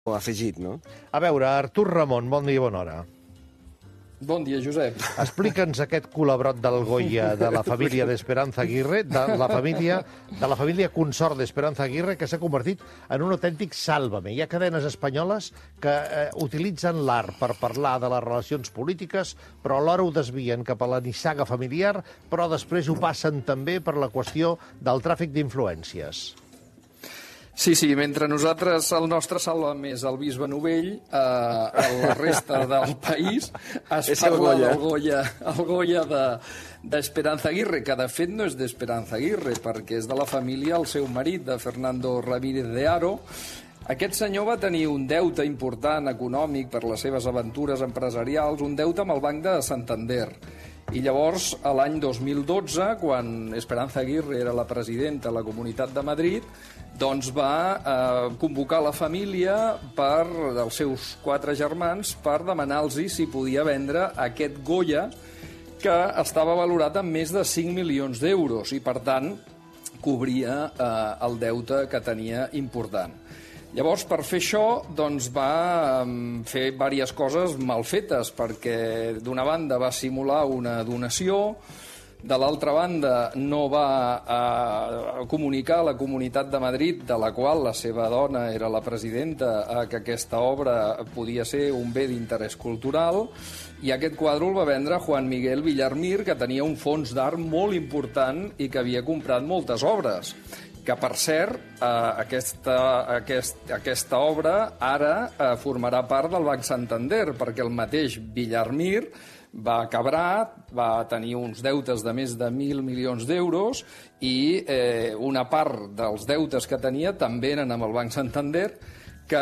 afegit, no? A veure, Artur Ramon, bon dia i bona hora. Bon dia, Josep. Explica'ns aquest colabrot del Goya de la família d'Esperanza Aguirre, de la família consort d'Esperanza Aguirre, que s'ha convertit en un autèntic sàlvame. Hi ha cadenes espanyoles que utilitzen l'art per parlar de les relacions polítiques, però alhora ho desvien cap a la nissaga familiar, però després ho passen també per la qüestió del tràfic d'influències. Sí, mentre nosaltres, el nostre sàlvame és el bisbe Novell, la resta del país es parla del Goya d'Esperanza Aguirre, que de fet no és d'Esperanza Aguirre, perquè és de la família, el seu marit, de Fernando Ramírez de Haro. Aquest senyor va tenir un deute important econòmic per les seves aventures empresarials, un deute amb el Banc de Santander. I llavors, a l'any 2012, quan Esperanza Aguirre era la presidenta de la Comunitat de Madrid, doncs va convocar la família dels seus 4 germans per demanar-los si podia vendre aquest Goya, que estava valorat en més de 5 milions d'euros i, per tant, cobria el deute que tenia important. Llavors, per fer això, doncs, va fer diverses coses mal fetes, perquè d'una banda va simular una donació, de l'altra banda no va comunicar a la Comunitat de Madrid, de la qual la seva dona era la presidenta, que aquesta obra podia ser un bé d'interès cultural, i aquest quadre el va vendre Juan Miguel Villarmir, que tenia un fons d'art molt important i que havia comprat moltes obres. Que, per cert, aquesta obra ara formarà part del Banc Santander, perquè el mateix Villarmir va quebrar, va tenir uns deutes de més de 1.000 milions d'euros i una part dels deutes que tenia també eren amb el Banc Santander, que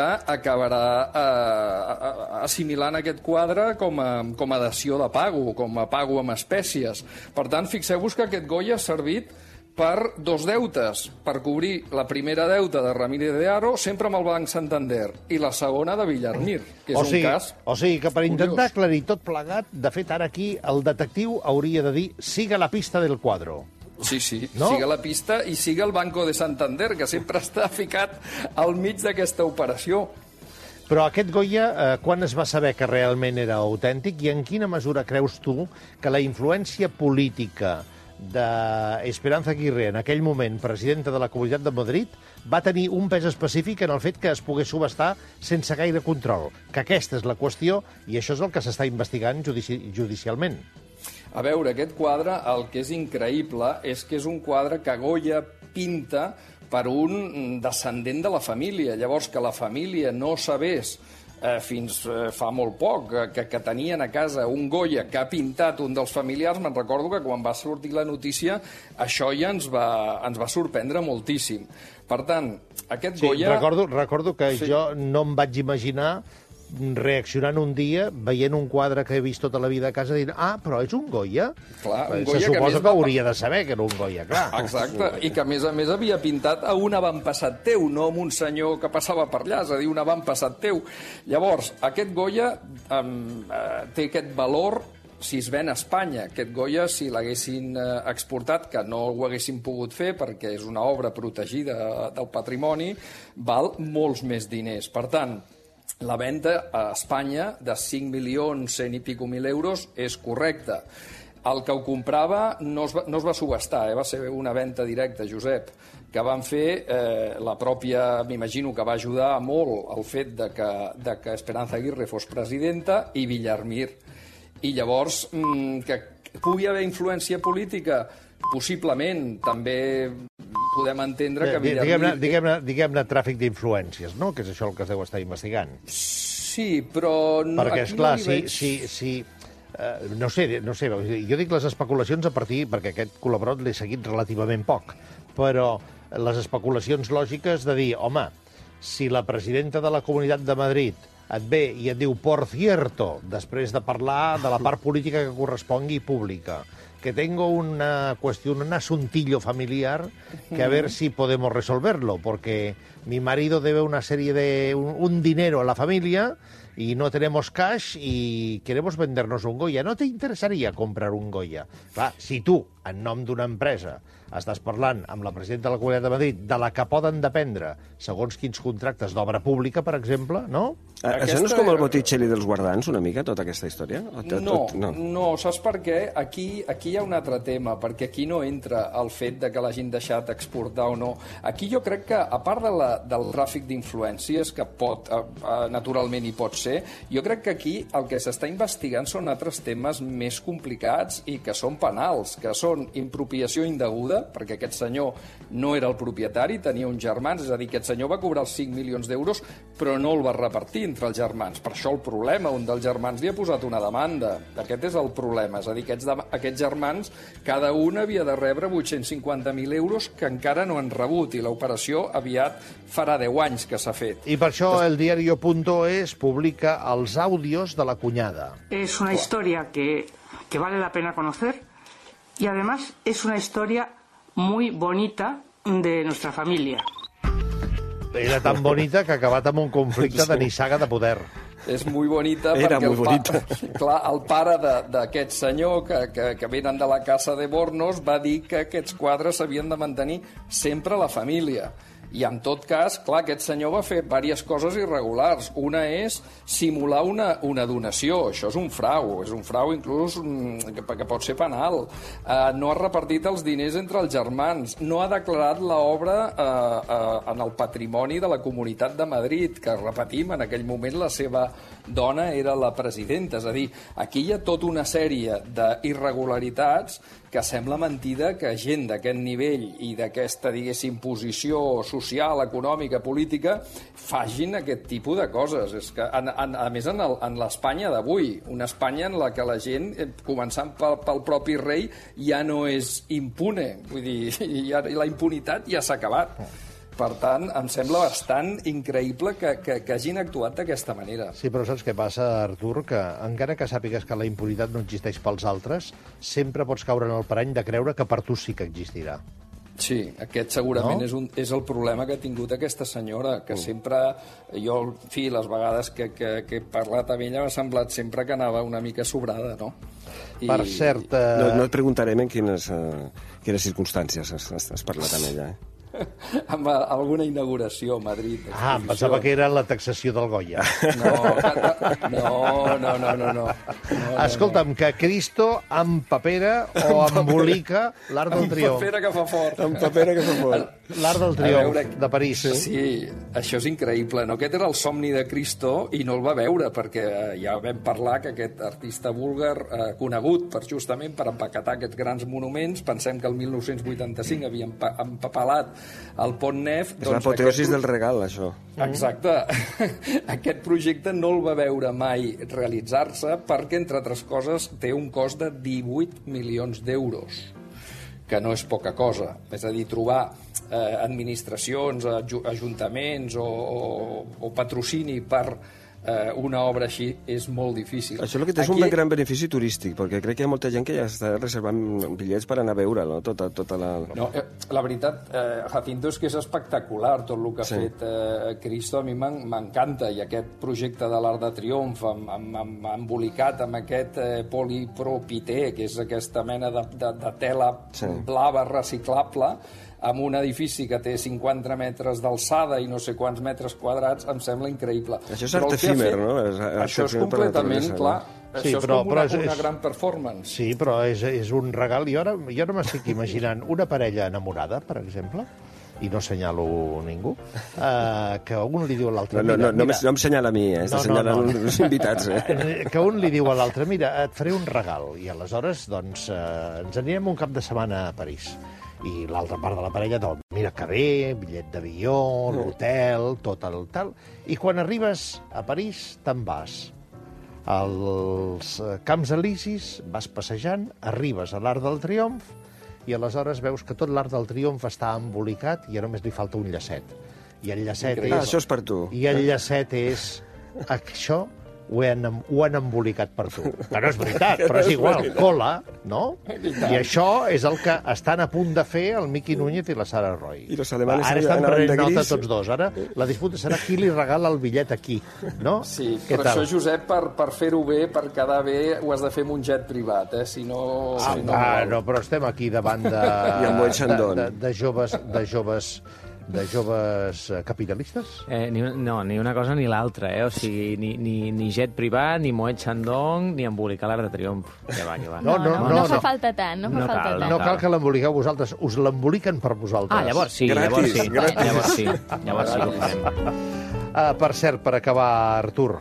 acabarà assimilant aquest quadre com a dació de pago, com a pago amb espècies. Per tant, fixeu-vos que aquest Goya ha servit per 2 deutes, per cobrir la primera deuta de Ramírez de Haro, sempre amb el Banc Santander, i la segona de Villarmir, que és un cas O sigui que per intentar aclarir tot plegat, de fet, ara aquí el detectiu hauria de dir siga la pista del quadro. Sí, no? Siga la pista i siga el Banco de Santander, que sempre està ficat al mig d'aquesta operació. Però aquest Goya, quan es va saber que realment era autèntic i en quina mesura creus tu que la influència política d'Esperanza Aguirre, en aquell moment presidenta de la Comunitat de Madrid, va tenir un pes específic en el fet que es pogués subhastar sense gaire control? Que aquesta és la qüestió i això és el que s'està investigant judicialment. A veure, aquest quadre, el que és increïble és que és un quadre que Goya pinta per un descendent de la família. Llavors, que la família no sabés fins fa molt poc, que tenien a casa un Goya que ha pintat un dels familiars, me'n recordo que quan va sortir la notícia això ja ens va sorprendre moltíssim. Per tant, aquest Goya... Recordo que jo no em vaig imaginar reaccionant un dia, veient un quadre que he vist tota la vida a casa, dient, però és un Goya? Clar, un Goya se suposa que hauria de saber que era un Goya, clar. Exacte, i que a més havia pintat a un avantpassat teu, no amb un senyor que passava per allà, és a dir, un avantpassat teu. Llavors, aquest Goya té aquest valor si es ven a Espanya. Aquest Goya, si l'haguessin exportat, que no ho haguessin pogut fer perquè és una obra protegida del patrimoni, val molts més diners. Per tant, la venda a Espanya de 5 milions, 100 i pico mil euros és correcta. El que ho comprava no es va subhastar, va ser una venda directa, Josep, que van fer la pròpia, m'imagino que va ajudar molt el fet de que Esperanza Aguirre fos presidenta i Villarmir. I llavors, que pugui haver influència política, possiblement, també podem entendre que Villarmir... Diguem-ne tràfic d'influències, no? Que és això el que es deu estar investigant. Sí, però... Perquè, esclar, no sé, jo dic les especulacions a partir, perquè aquest col·laborat l'he seguit relativament poc, però les especulacions lògiques de dir, home, si la presidenta de la Comunitat de Madrid et ve i et diu, por cierto, després de parlar de la part política que correspongui pública, que tengo una cuestión, un asuntillo familiar, que a ver si podemos resolverlo, porque mi marido debe un dinero a la familia y no tenemos cash y queremos vendernos un Goya. ¿No te interesaría comprar un Goya? Clar, si tu en nom d'una empresa, estàs parlant amb la presidenta de la Comunitat de Madrid de la que poden dependre segons quins contractes d'obra pública, per exemple, no? Això no és com el Botticelli dels guardans, una mica, tota aquesta història? No, saps per què? Aquí hi ha un altre tema, perquè aquí no entra el fet de que l'hagin deixat exportar o no. Aquí jo crec que, a part del tràfic d'influències, que naturalment hi pot ser, jo crec que aquí el que s'està investigant són altres temes més complicats i que són penals, que són impropiació indeguda, perquè aquest senyor no era el propietari, tenia uns germans, és a dir, aquest senyor va cobrar els 5 milions d'euros, però no el va repartir entre els germans. Per això el problema, un dels germans li ha posat una demanda. Aquest és el problema, és a dir, aquests germans, cada un havia de rebre 850.000 euros que encara no han rebut, i l'operació aviat farà 10 anys que s'ha fet. I per això el diario.es publica els àudios de la cunyada. Es una historia que vale la pena conocer y además es una historia muy bonita de nuestra familia. Era tan bonita que ha acabat amb un conflicte de nissaga de poder. És molt bonita Era perquè molt bonita. Clar, el pare d'aquest senyor que venen de la Casa de Bornos va dir que aquests quadres s'havien de mantenir sempre a la família. I en tot cas, clar, aquest senyor va fer diverses coses irregulars. Una és simular una donació. Això és un frau inclús que pot ser penal. No ha repartit els diners entre els germans. No ha declarat l'obra en el patrimoni de la Comunitat de Madrid, que, repetim, en aquell moment la seva dona era la presidenta. És a dir, aquí hi ha tota una sèrie d'irregularitats que sembla mentida que gent d'aquest nivell i d'aquesta, diguéssim, posició social, econòmica, política, facin aquest tipus de coses. És que, a més, en l'Espanya d'avui, una Espanya en la que la gent, començant pel propi rei, ja no és impune. Vull dir, la impunitat ja s'ha acabat. Per tant, em sembla bastant increïble que hagin actuat d'aquesta manera. Sí, però saps què passa, Artur? Que encara que sàpigues que la impunitat no existeix pels altres, sempre pots caure en el parany de creure que per tu sí que existirà. Sí, aquest segurament és el problema que ha tingut aquesta senyora, que sempre, jo, en fi, les vegades que he parlat amb ella m'ha semblat sempre que anava una mica sobrada, no? Per cert... No et preguntarem en quines circumstàncies has parlat amb ella, amb alguna inauguració a Madrid. em pensava que era la taxació del Goya. No. Escolta'm, que Cristo empapera o embolica l'Arc del Triomf. Empapera que fa fort. Empapera que fa fort. L'Arc del Triomf de París. Sí, això és increïble, no? Aquest era el somni de Cristo i no el va veure, perquè ja vam parlar que aquest artista búlgar, conegut justament per empaquetar aquests grans monuments, pensem que el 1985 havia empapelat el Pont Neuf... És l'apoteosis del regal, això. Exacte. Aquest projecte no el va veure mai realitzar-se perquè, entre altres coses, té un cost de 18 milions d'euros, que no és poca cosa. És a dir, trobar administracions, ajuntaments o patrocini per una obra així és molt difícil. Això és el que té un gran benefici turístic, perquè crec que hi ha molta gent que ja està reservant bitllets per anar a veure, no? Tota la... No, la veritat, Jacinto, és que és espectacular tot el que ha fet Cristo. A mi m'encanta, i aquest projecte de l'Arc de Triomf embolicat amb aquest polipropité, que és aquesta mena de tela blava reciclable, amb un edifici que té 50 metres d'alçada i no sé quants metres quadrats, em sembla increïble. Això és art efímer, no? Això és completament clar. Això és com una gran performance. Sí, però és un regal. Jo ara m'estic imaginant una parella enamorada, per exemple, i no assenyalo ningú, que un li diu a l'altre... No em senyala a mi, s'assenyalen els invitats. Que un li diu a l'altre, mira, et faré un regal, i aleshores doncs ens anirem un cap de setmana a París. I l'altra part de la parella, doncs, mira que bé, bitllet d'avió, l'hotel, tot el tal... I quan arribes a París, te'n vas als Camps Elisis, vas passejant, arribes a l'Arc del Triomf, i aleshores veus que tot l'Arc del Triomf està embolicat i ja només li falta un llacet. I el llacet és... això és per tu. I el llacet és això ho han embolicat per tu. Que no és veritat, però és igual, cola, no? I això és el que estan a punt de fer el Miqui Núñez i la Sara Roy. I los alemanes Ara estan anaven prenent de nota gris. tots dos. Ara la disputa serà qui li regala el bitllet aquí, no? Sí, Què però tal? això, Josep, per fer-ho bé, per quedar bé, ho has de fer amb un jet privat, si no... No, però estem aquí davant I amb Moët Chandon. de joves capitalistes? No, ni una cosa ni l'altra, O sigui, ni jet privat, ni Moët Chandon, ni embolicar l'Arc de Triomf. Que va. No fa falta tant, no fa No falta cal, tant. No cal que l'emboliqueu vosaltres, us l'emboliquen per vosaltres. Llavors sí, Gratis, llavors sí que ho fem. Per cert, per acabar, Artur,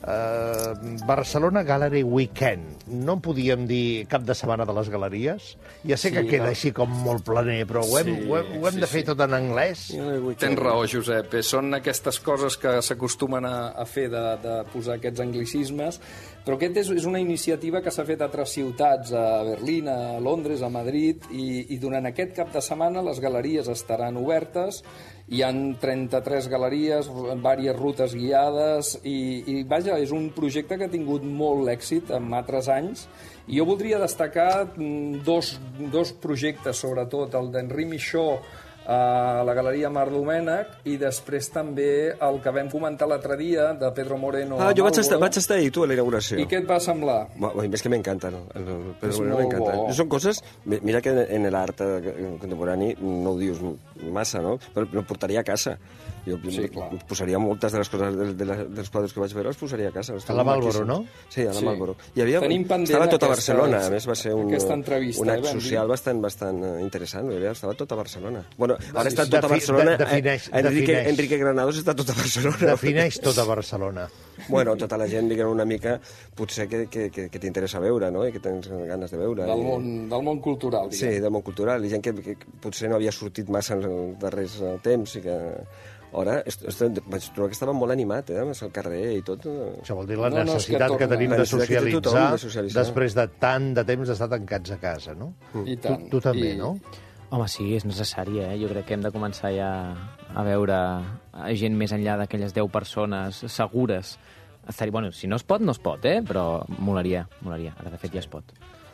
Barcelona Gallery Weekend. No en podíem dir cap de setmana de les galeries? Ja sé que queda així com molt planer, però ho hem de fer tot en anglès? Tens raó, Josep. Són aquestes coses que s'acostumen a fer de posar aquests anglicismes, però aquest és una iniciativa que s'ha fet a altres ciutats, a Berlín, a Londres, a Madrid, i durant aquest cap de setmana les galeries estaran obertes. Hi ha 33 galeries, diverses rutes guiades, i vaja, és un projecte que ha tingut molt èxit en altres anys. I jo voldria destacar dos projectes, sobretot, el d'Henri Michaud a la Galeria Mar Domènec, i després també el que vam comentar l'altre dia, de Pedro Moreno. Jo vaig estar ahir, tu, a la inauguració. I què et va semblar? És que m'encanta, no? El Pedro És Moreno molt m'encanta. bo. Són coses... Mira que en l'art contemporani no ho dius massa, no? Però ho portaria a casa. Jo posaria moltes de les coses dels quadres que vaig veure, els posaria a casa. A la Marlboro, no? Sí, a la Sí. Marlboro. aquesta Estava tot a Barcelona, a més va ser un act vam social dir. bastant interessant. Estava tot a Barcelona. Bueno, ara està Sí, tot a Barcelona. defineix. Enrique Granados està tot a Barcelona. Defineix tot a Barcelona. Bueno, tota la gent, diguem, una mica, potser que t'interessa veure, no? I que tens ganes de veure. Del món cultural, diguem. Sí, del món cultural. I gent que potser no havia sortit massa en els darrers temps i que... Ara vaig trobar que estava molt animat, amb el carrer i tot. Això vol dir la No, és que necessitat que tenim La de necessitat que té tothom socialitzar de socialitzar. després de tant de temps d'estar tancats a casa, no? I tant. Tu també, I- no? Home, sí, és necessari, Jo crec que hem de començar ja a veure gent més enllà d'aquelles 10 persones segures. Bueno, si no es pot, no es pot, però molaria. Ara, de fet, ja es pot.